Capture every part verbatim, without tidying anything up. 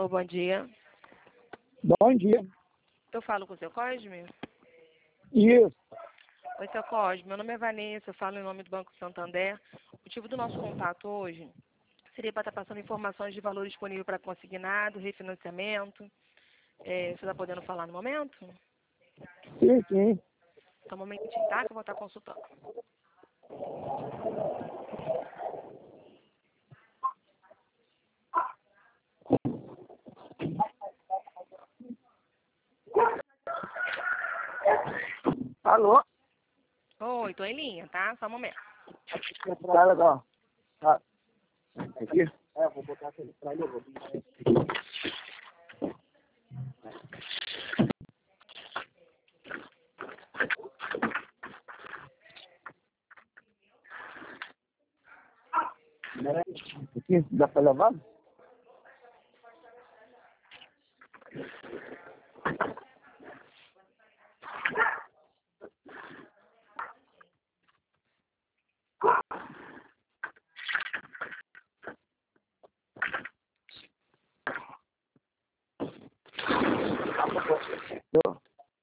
Alô, bom dia. Bom dia. Eu falo com o seu Cosme? Isso. Oi, seu Cosme. Meu nome é Vanessa, eu falo em nome do Banco Santander. O motivo do nosso contato hoje seria para estar passando informações de valor disponível para consignado, refinanciamento. É, você está podendo falar no momento? Sim, sim. Então, um momentinho, tá? Que eu vou estar consultando. Alô? Oi, tô em linha, tá? Só um momento. Tá legal. Tá. Aqui? É, vou botar aquele pra ele. Vou... Aqui, dá pra levar? Tô.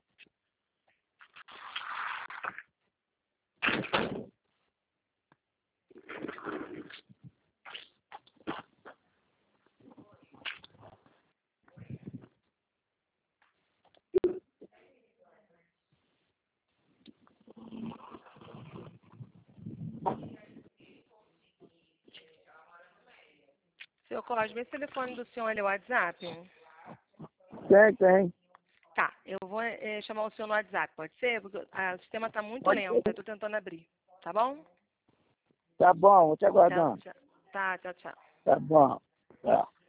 Seu Cosme, esse telefone do senhor é o WhatsApp? Tem, tem. Tá, eu vou é, chamar o senhor no WhatsApp, pode ser? Porque ah, o sistema está muito Pode lento, ser. eu tô tentando abrir. Tá bom? Tá bom, vou te Tchau, aguardando. tchau. Tá, tchau, tchau. Tá bom. Tá.